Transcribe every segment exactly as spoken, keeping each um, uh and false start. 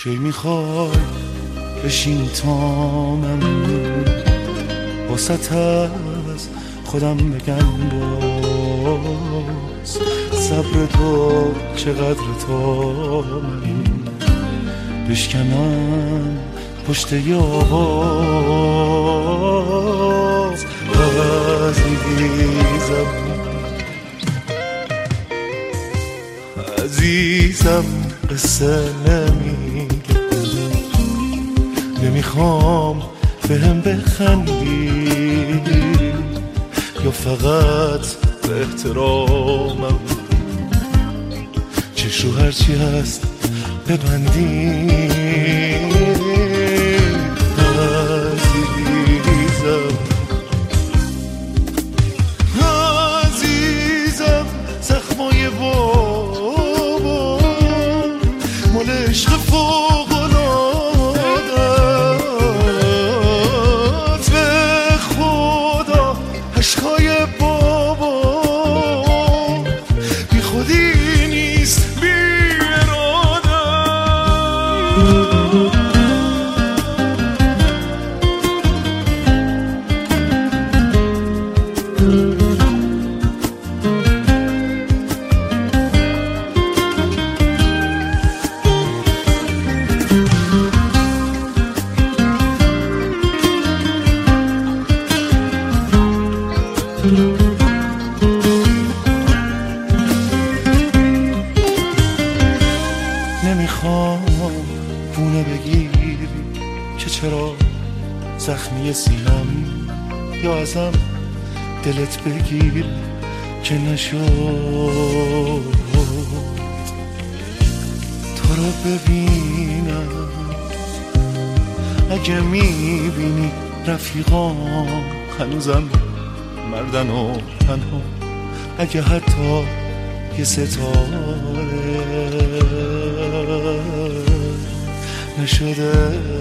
کی میخوای بشین تا من واسط از خودم بگم باز صبر تو چقدر تا من بشکنم پشت یاز عزیزم عزیزم قصه نمیگه نمیخوام بهم بخندی یا فقط به احترامم چش رو هرچی هست ببندی عزیزم عزیزم زخمای بابا مال عشق فوق‌العاده‌ست به خدا عشقای بابا بی خودی نیست بی اراده نمیخوام بونه بگیری که چرا زخمی سینم یا ازم دلت بگیر که نشد تو رو ببینم اگه میبینی رفیقام هنوزم مردن و تنها اگه حتی یه ستاره نشده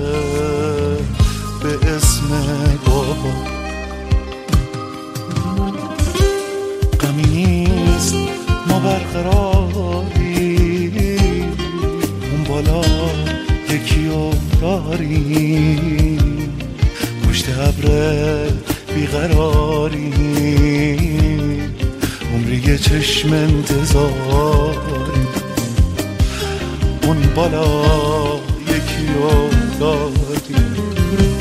به اسم بابا غمی نیست ما برقراری اون بالا یکی رو داری پشت ابر بیقراری عمری یه چشم انتظاری اون بالا یکی رو داری